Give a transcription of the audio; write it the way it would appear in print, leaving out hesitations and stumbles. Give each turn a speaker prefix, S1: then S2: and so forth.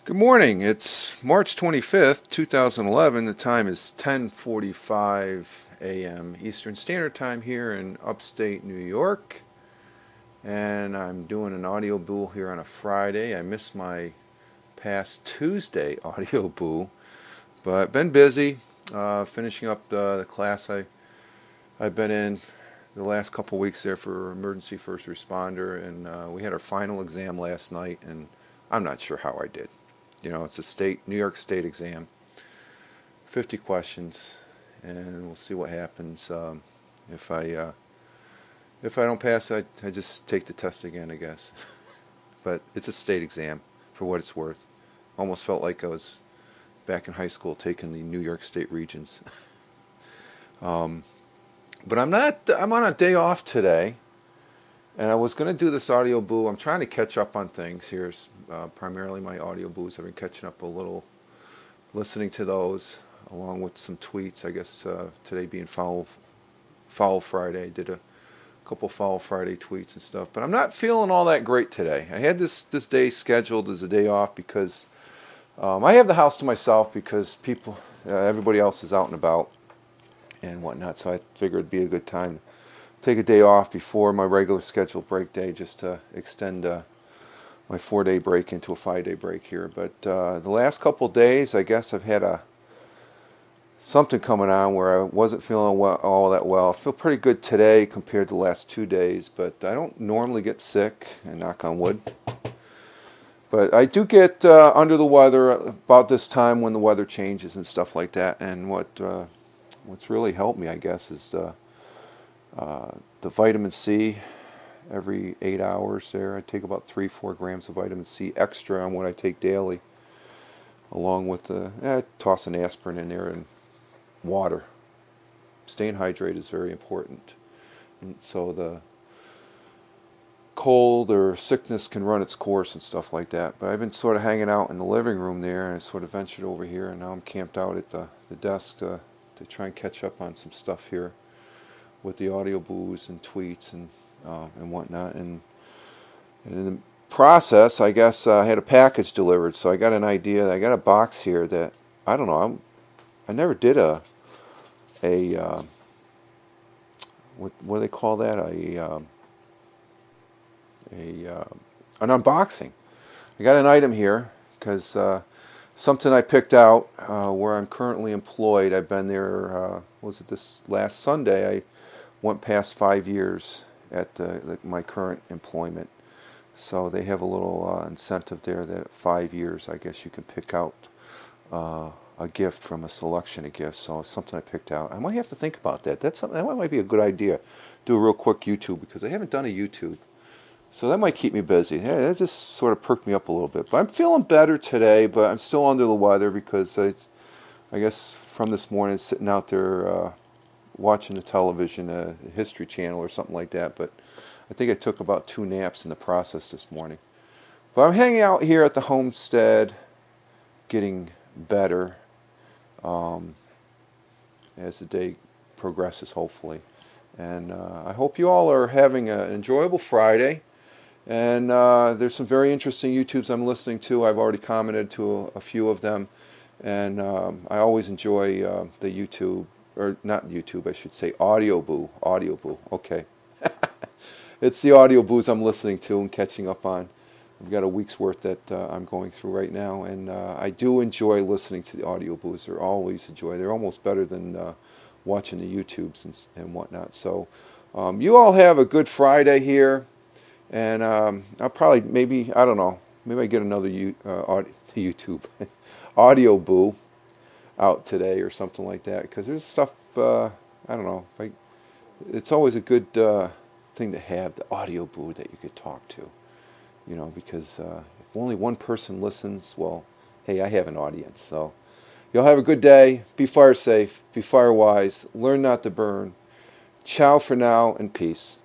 S1: Good morning. It's March 25th, 2011. The time is 10:45 a.m. Eastern Standard Time here in upstate New York. And I'm doing an audio boo here on a Friday. I missed my past Tuesday audio boo, but been busy finishing up the class I've been in the last couple weeks there for emergency first responder, and we had our final exam last night, and I'm not sure how I did. It's a New York State exam, 50 questions, and we'll see what happens. If I if I don't pass, I just take the test again, I guess. But it's a state exam, for what it's worth. Almost felt like I was back in high school taking the New York State Regents. But I'm not. I'm on a day off today, and I was going to do this audio boo. I'm trying to catch up on things here. Primarily my audio boos. I've been catching up a little, listening to those, along with some tweets. I guess today being Foul Friday, I did a couple Foul Friday tweets and stuff. But I'm not feeling all that great today. I had this day scheduled as a day off because I have the house to myself because everybody else is out and about and whatnot. So I figured it'd be a good time to take a day off before my regular scheduled break day, just to extend my 4-day break into a 5-day break here. But the last couple days, I guess I've had something coming on where I wasn't feeling all that well. I feel pretty good today compared to the last 2 days, but I don't normally get sick, and knock on wood. But I do get under the weather about this time when the weather changes and stuff like that. And what's really helped me, I guess, is the vitamin C. Every 8 hours there, I take about 3-4 grams of vitamin C extra on what I take daily, along with toss an aspirin in there and water. Staying hydrated is very important, and so the cold or sickness can run its course and stuff like that. But I've been sort of hanging out in the living room there, and I sort of ventured over here, and now I'm camped out at the desk to try and catch up on some stuff here with the audio boos and tweets and whatnot. And in the process, I guess I had a package delivered, so I got an idea. I got a box here that I don't know. I never did what do they call that? An unboxing. I got an item here because something I picked out where I'm currently employed. I've been there. Was it this last Sunday? I went past 5 years at my current employment, so they have a little incentive there that at 5 years, I guess you can pick out a gift from a selection of gifts. So it's something I picked out. I might have to think about that. That's something that might be a good idea. Do a real quick YouTube because I haven't done a YouTube, so that might keep me busy. Yeah, that just sort of perked me up a little bit. But I'm feeling better today, but I'm still under the weather because I guess from this morning sitting out there watching the television, History Channel or something like that. But I think I took about 2 naps in the process this morning. But I'm hanging out here at the homestead, getting better as the day progresses, hopefully. And I hope you all are having an enjoyable Friday. And there's some very interesting YouTubes I'm listening to. I've already commented to a few of them. And I always enjoy the YouTube, or not YouTube, I should say Audio Boo. Audio Boo, okay. It's the audio boos I'm listening to and catching up on. I've got a week's worth that I'm going through right now, and I do enjoy listening to the audio boos. They're always a joy. They're almost better than watching the YouTubes and whatnot. So you all have a good Friday here, and I'll probably, maybe I get another YouTube audio boo out today or something like that, because there's stuff, I don't know, it's always a good thing to have, the audio boo that you could talk to, because if only one person listens, well, hey, I have an audience. So y'all have a good day, be fire safe, be fire wise, learn not to burn. Ciao for now, and peace.